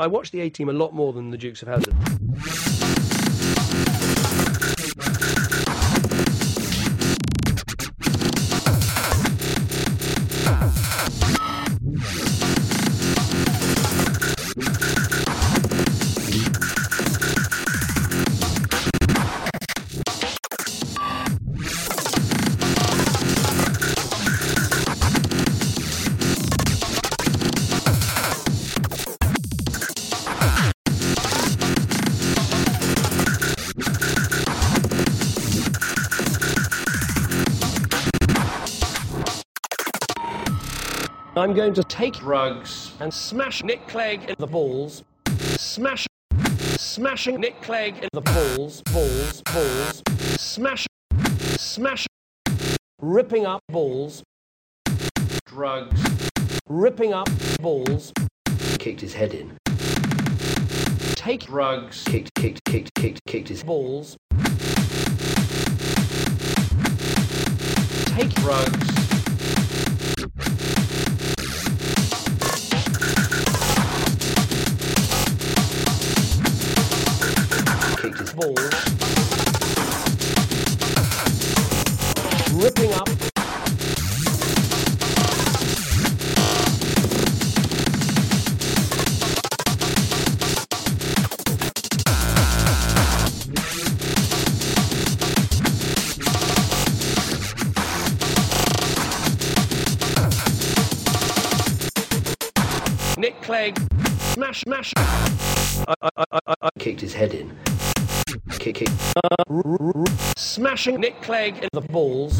I watch the A-Team a lot more than the Dukes of Hazzard. I'm going to take drugs and smash Nick Clegg in the balls. Smashing Nick Clegg in the balls. Smash. Ripping up balls. Drugs. Ripping up balls. Kicked his head in. Take drugs. Kicked his balls. Take drugs. kicked his balls. Ripping up. Nick Clegg, smash. Kicked his head in. Kick. Smashing Nick Clegg in the balls.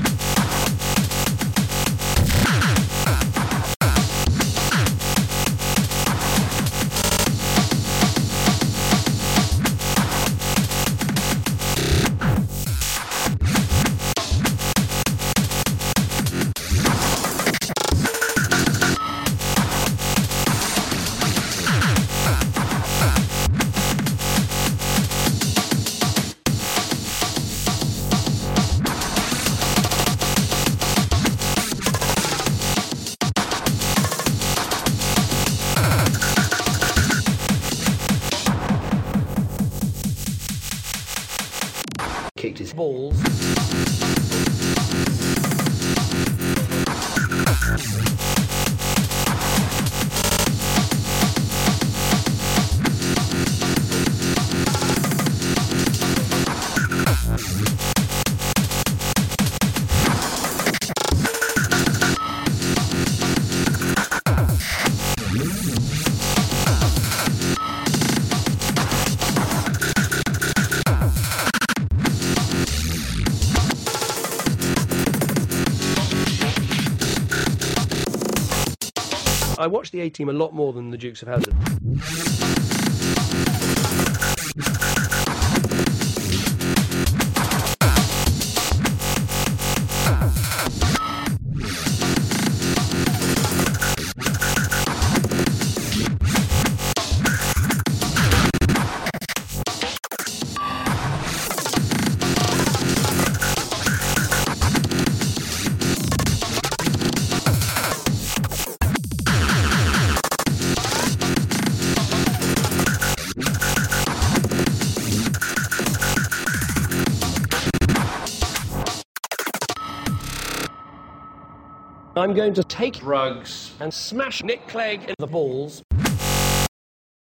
Kicked his balls. I watch the A-Team a lot more than the Dukes of Hazzard. I'm going to take drugs and smash Nick Clegg in the balls.